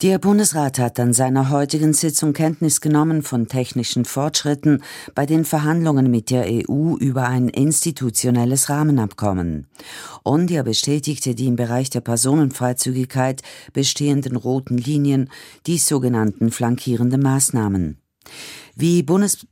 Der Bundesrat hat an seiner heutigen Sitzung Kenntnis genommen von technischen Fortschritten bei den Verhandlungen mit der EU über ein institutionelles Rahmenabkommen. Und er bestätigte die im Bereich der Personenfreizügigkeit bestehenden roten Linien, die sogenannten flankierenden Maßnahmen. Wie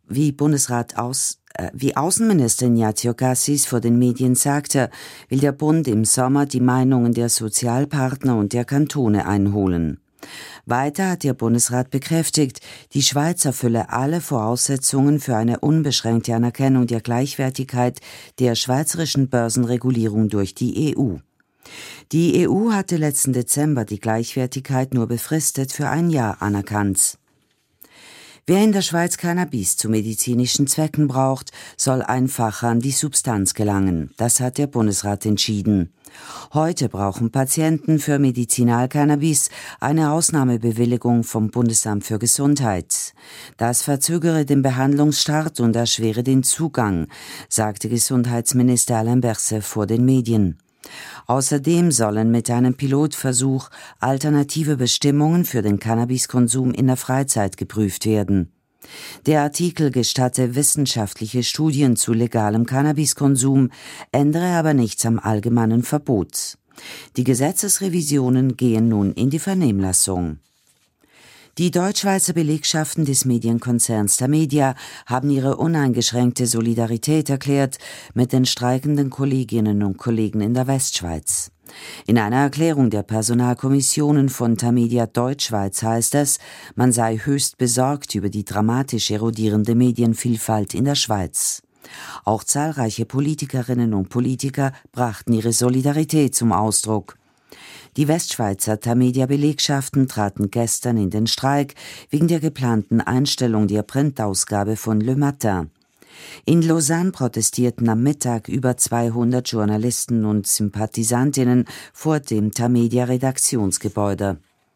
Außenministerin Ignazio Cassis vor den Medien sagte, will der Bund im Sommer die Meinungen der Sozialpartner und der Kantone einholen. Weiter hat der Bundesrat bekräftigt, die Schweiz erfülle alle Voraussetzungen für eine unbeschränkte Anerkennung der Gleichwertigkeit der schweizerischen Börsenregulierung durch die EU. Die EU hatte letzten Dezember die Gleichwertigkeit nur befristet für ein Jahr anerkannt. Wer in der Schweiz Cannabis zu medizinischen Zwecken braucht, soll einfacher an die Substanz gelangen. Das hat der Bundesrat entschieden. Heute brauchen Patienten für Medizinalcannabis eine Ausnahmebewilligung vom Bundesamt für Gesundheit. Das verzögere den Behandlungsstart und erschwere den Zugang, sagte Gesundheitsminister Alain Berset vor den Medien. Außerdem sollen mit einem Pilotversuch alternative Bestimmungen für den Cannabiskonsum in der Freizeit geprüft werden. Der Artikel gestatte wissenschaftliche Studien zu legalem Cannabiskonsum, ändere aber nichts am allgemeinen Verbot. Die Gesetzesrevisionen gehen nun in die Vernehmlassung. Die Deutschschweizer Belegschaften des Medienkonzerns Tamedia haben ihre uneingeschränkte Solidarität erklärt mit den streikenden Kolleginnen und Kollegen in der Westschweiz. In einer Erklärung der Personalkommissionen von Tamedia Deutschschweiz heißt es, man sei höchst besorgt über die dramatisch erodierende Medienvielfalt in der Schweiz. Auch zahlreiche Politikerinnen und Politiker brachten ihre Solidarität zum Ausdruck. Die Westschweizer Tamedia-Belegschaften traten gestern in den Streik wegen der geplanten Einstellung der Printausgabe von Le Matin. In Lausanne protestierten am Mittag über 200 Journalisten und Sympathisantinnen vor dem Tamedia-Redaktionsgebäude.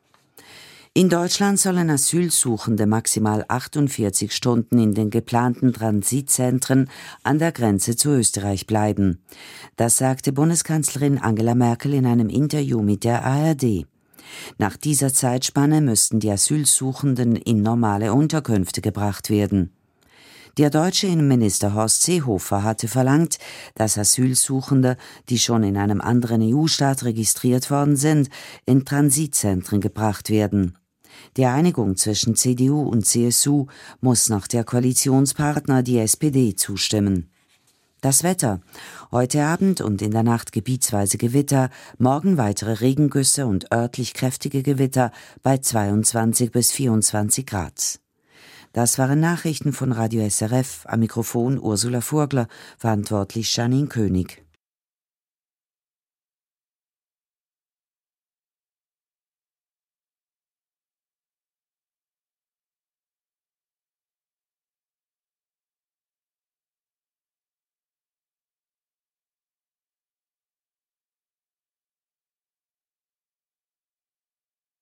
In Deutschland sollen Asylsuchende maximal 48 Stunden in den geplanten Transitzentren an der Grenze zu Österreich bleiben. Das sagte Bundeskanzlerin Angela Merkel in einem Interview mit der ARD. Nach dieser Zeitspanne müssten die Asylsuchenden in normale Unterkünfte gebracht werden. Der deutsche Innenminister Horst Seehofer hatte verlangt, dass Asylsuchende, die schon in einem anderen EU-Staat registriert worden sind, in Transitzentren gebracht werden. Der Einigung zwischen CDU und CSU muss noch der Koalitionspartner, die SPD, zustimmen. Das Wetter. Heute Abend und in der Nacht gebietsweise Gewitter, morgen weitere Regengüsse und örtlich kräftige Gewitter bei 22 bis 24 Grad. Das waren Nachrichten von Radio SRF, am Mikrofon Ursula Vogler, verantwortlich Janine König.